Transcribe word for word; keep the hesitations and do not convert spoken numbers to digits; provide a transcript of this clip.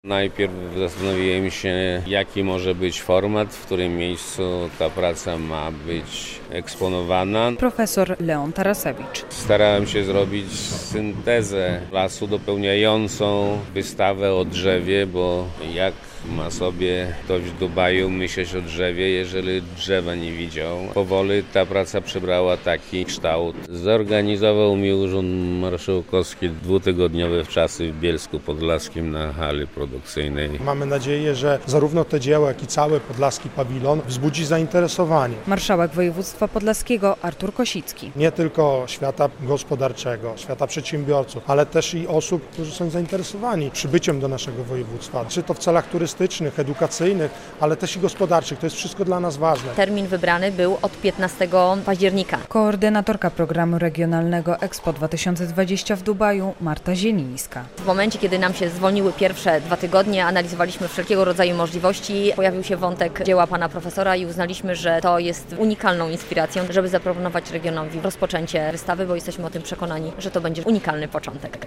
Najpierw zastanowiłem się, jaki może być format, w którym miejscu ta praca ma być eksponowana. Profesor Leon Tarasewicz. Starałem się zrobić syntezę lasu dopełniającą wystawę o drzewie, bo jak ma sobie ktoś w Dubaju myśleć o drzewie, jeżeli drzewa nie widział. Powoli ta praca przybrała taki kształt. Zorganizował mi Urząd Marszałkowski dwutygodniowe wczasy w Bielsku Podlaskim na hali produkcyjnej. Mamy nadzieję, że zarówno te dzieła, jak i cały podlaski pawilon wzbudzi zainteresowanie. Marszałek województwa podlaskiego Artur Kosicki. Nie tylko świata gospodarczego, świata przedsiębiorców, ale też i osób, którzy są zainteresowani przybyciem do naszego województwa. Czy to w celach turystycznych, edukacyjnych, ale też i gospodarczych. To jest wszystko dla nas ważne. Termin wybrany był od piętnastego października. Koordynatorka programu regionalnego Expo dwa tysiące dwadzieścia w Dubaju Marta Zielińska. W momencie, kiedy nam się zwolniły pierwsze dwa tygodnie, analizowaliśmy wszelkiego rodzaju możliwości. Pojawił się wątek dzieła pana profesora i uznaliśmy, że to jest unikalną inspiracją, żeby zaproponować regionowi rozpoczęcie wystawy, bo jesteśmy o tym przekonani, że to będzie unikalny początek.